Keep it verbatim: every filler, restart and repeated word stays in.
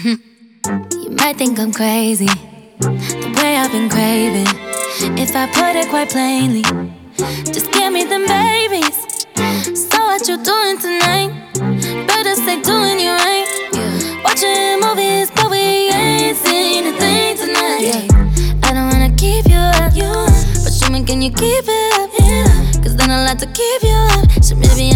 You might think I'm crazy, the way I've been craving. If I put it quite plainly, just give me them babies. So what you doing tonight? Better stay doing you right. Yeah. Watching movies, but we ain't seen a thing tonight. Yeah. I don't wanna keep you up, you, but show me, can you keep it up? Yeah. Cause then I'll have to keep you up. So maybe